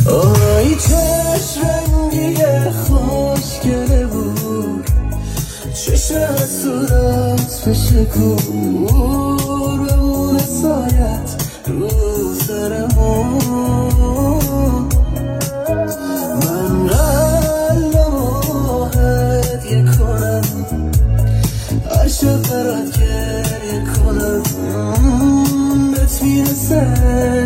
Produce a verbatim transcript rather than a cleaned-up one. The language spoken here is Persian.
آی چشم رنگی خوشگله بود، چشم از صورت بشکور، بمونه سایت رو سرمون. من قلبمو هدیه کنم، هر شب برات گریه کنم، بهت میرسه